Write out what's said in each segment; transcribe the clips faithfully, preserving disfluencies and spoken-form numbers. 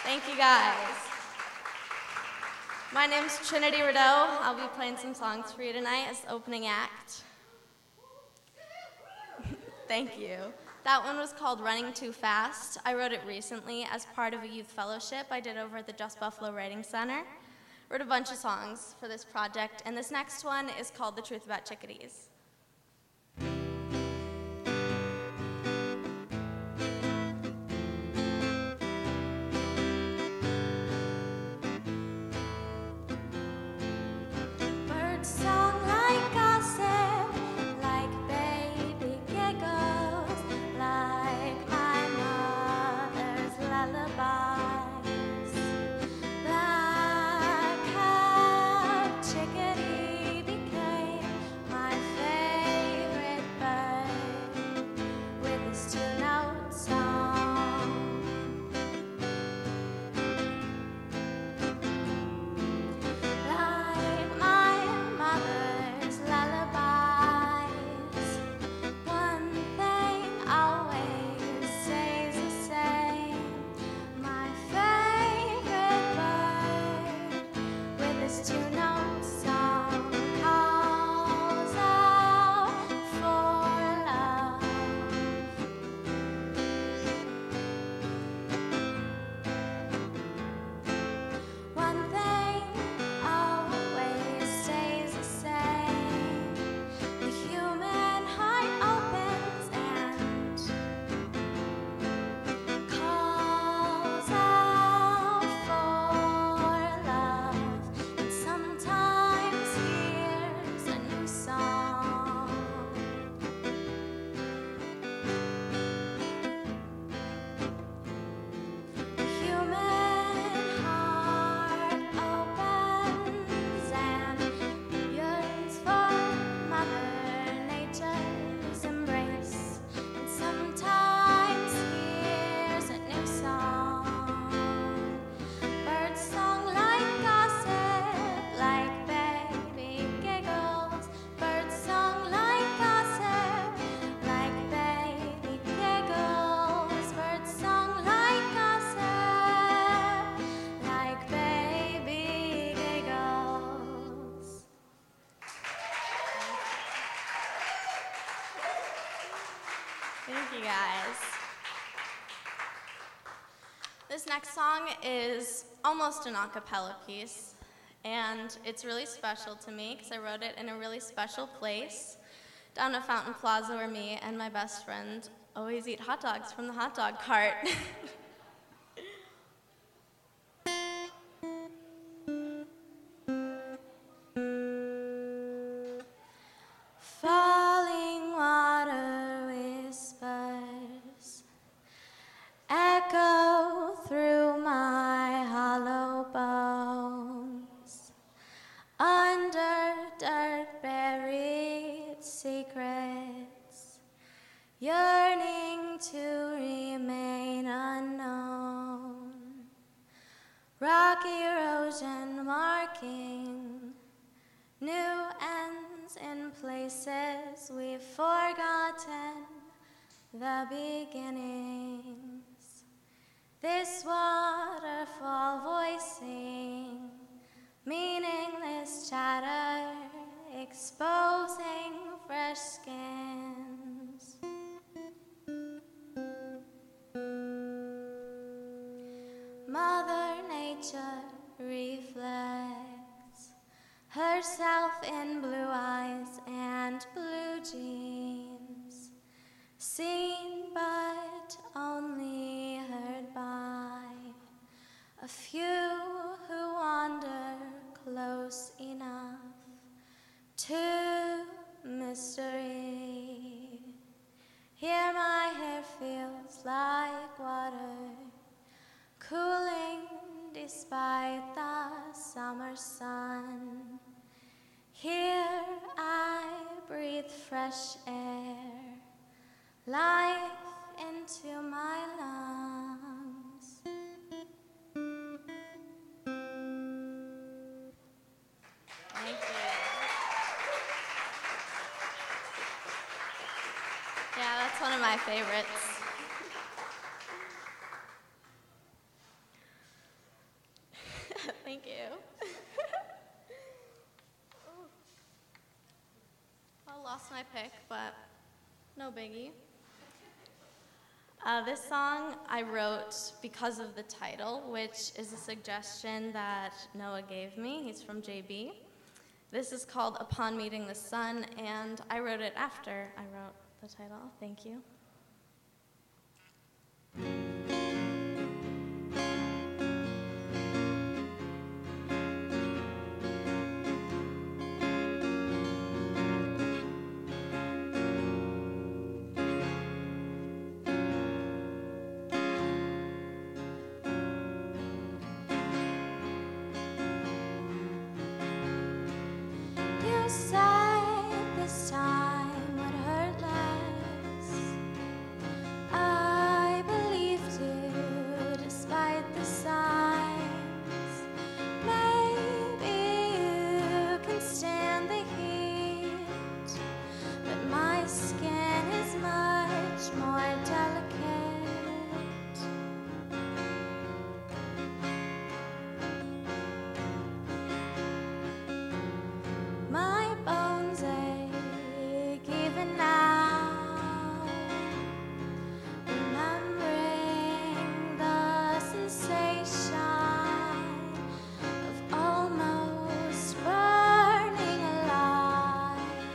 Thank you guys. My name's Trinity Rideau. I'll be playing some songs for you tonight as the opening act. Thank you. That one was called Running Too Fast. I wrote it recently as part of a youth fellowship I did over at the Just Buffalo Writing Center. Wrote a bunch of songs for this project, and this next one is called The Truth About Chickadees. Thank you guys. This next song is almost an a cappella piece, and it's really special to me because I wrote it in a really special place down at Fountain Plaza where me and my best friend always eat hot dogs from the hot dog cart. Falling water whispers echo through my hollow bones, under dirt buried secrets, yearning to remain unknown, rock erosion marking new ends in places we've forgotten the beginnings. This waterfall voicing meaningless chatter, exposing fresh skins. Mother Nature reflects herself in blue eyes and blue jeans, seen but only heard by a few who wander close enough to mystery. Here my hair feels like water, cooling despite the summer sun. Here I breathe fresh air, life into my lungs. Thank you. Yeah, that's one of my favorites. of lost my pick, but no biggie. Uh, this song I wrote because of the title, which is a suggestion that Noah gave me. He's from J B. This is called Upon Meeting the Sun, and I wrote it after I wrote the title. Thank you. You said this time would hurt less. I believed you despite the signs. Maybe you can stand the heat, but my skin is much more delicate. My bones ache even now, remembering the sensation of almost burning alive.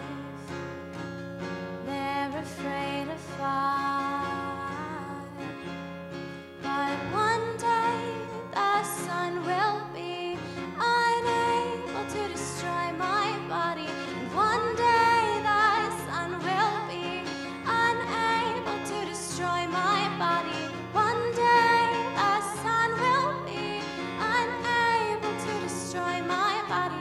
They're afraid of fire, but one day the sun will be unable to destroy my body, and one day the sun will be unable to destroy my body. One day the sun will be unable to destroy my body.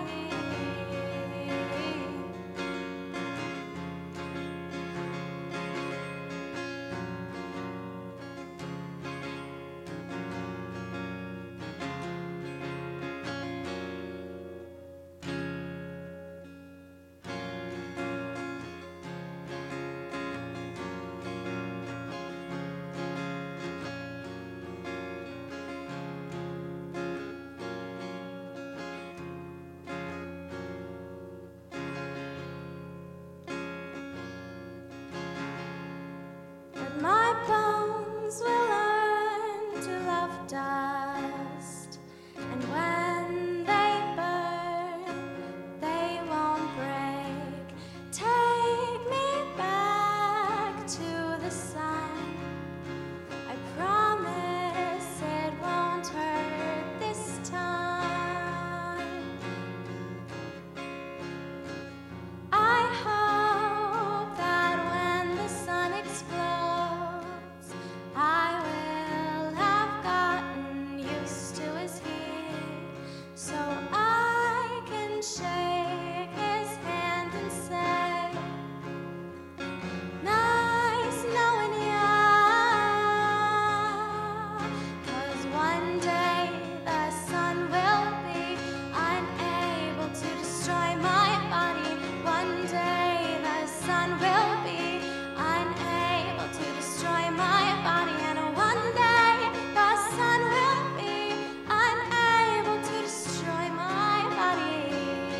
But my bones will learn to love dust, and when they burn, they won't break. Take me back to the sun. I promise it won't hurt this time. I hope that when the sun explodes, I will have gotten used to his heat, so I can shake his hand and say, nice knowing ya. 'Cause one day the sun will be unable to destroy my body. One day the sun will be unable to destroy my body. And one day the sun will be unable to destroy my body.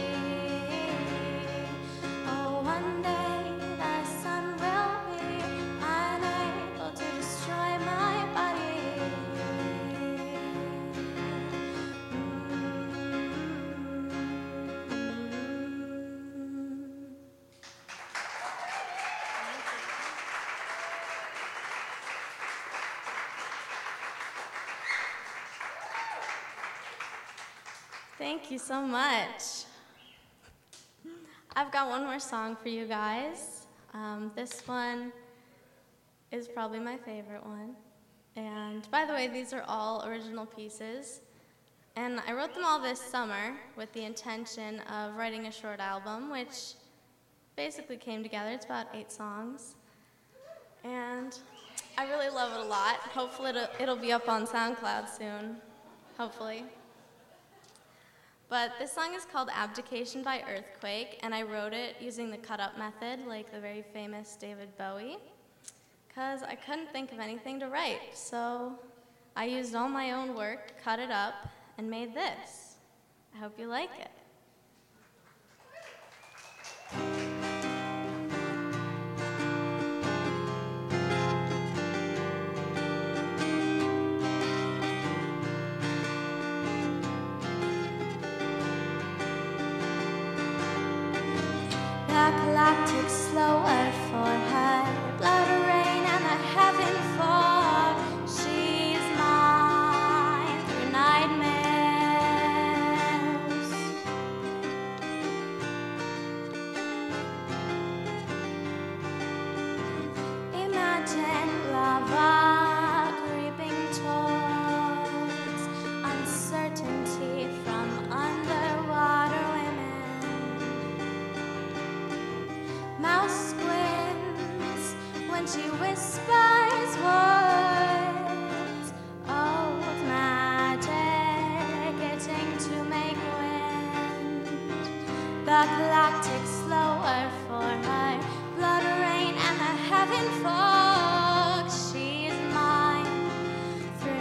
Oh, one day the sun will be unable to destroy my body. Thank you so much. I've got one more song for you guys. Um, this one is probably my favorite one. And by the way, these are all original pieces. And I wrote them all this summer with the intention of writing a short album, which basically came together. It's about eight songs. And I really love it a lot. Hopefully it'll, it'll be up on SoundCloud soon. Hopefully. But this song is called Abdication by Earthquake, and I wrote it using the cut-up method, like the very famous David Bowie, because I couldn't think of anything to write. So I used all my own work, cut it up, and made this. I hope you like it. galactic slower for her. Blood rain and the heaven fog. She's mine through nightmares. Imagine lava creeping towards uncertainty from underwater women. Mouse squints when she whispers words. Old magic itching to make wind. The galactic slower for her. Blood rain and the heaven fog. She's mine through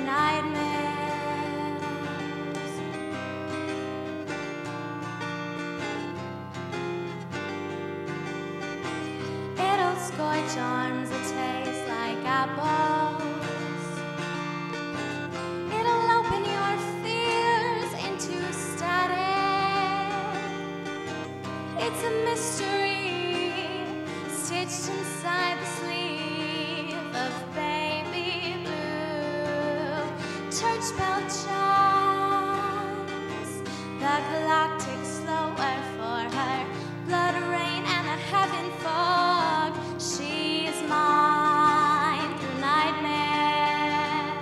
nightmares. It'll scorch arms that taste like apples. It'll open your fears into static. It's a mystery stitched inside the sleeve of baby blue. Church bell chimes. The galactic slower for her. Blood rain and the heaven fog. She's mine through nightmares.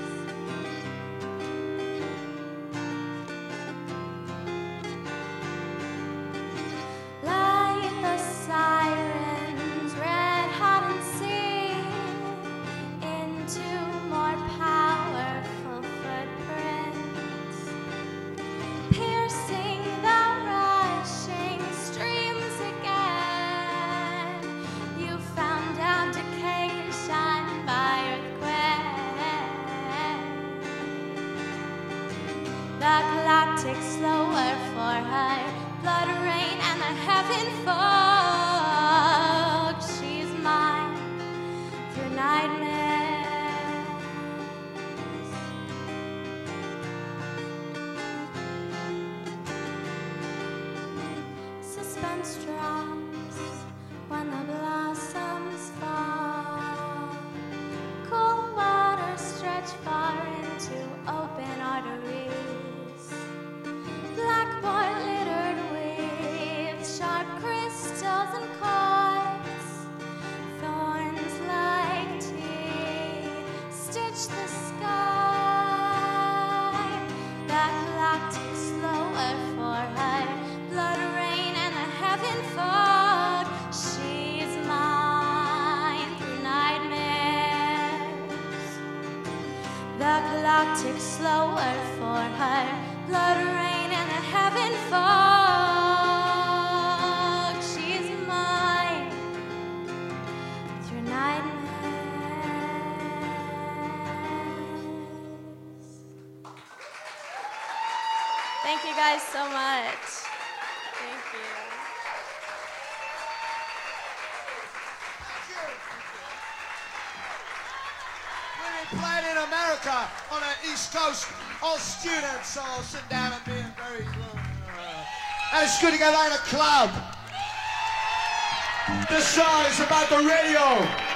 Light the sirens, red hot and see into more powerful footprints, piercing the rushing streams again. You found abdication by earthquake. The galactic slower for her. Blood rain and the heaven fog. She's mine through nightmares. Suspense drops when the blossoms fall. Cool water stretch far into open arteries. Blackboard littered with sharp crystals and cords. Thorns like teeth stitch the sky. The galactic slower for her. Blood rain and the heaven fog. She's mine through nightmares. The galactic slower for her. Blood rain and the heaven fog. She's mine through nightmares. Thank you guys so much. Thank you. We're playing in America on the East Coast. All students all sit down and being very slow. And it's good to get out of a club. This song is about the radio.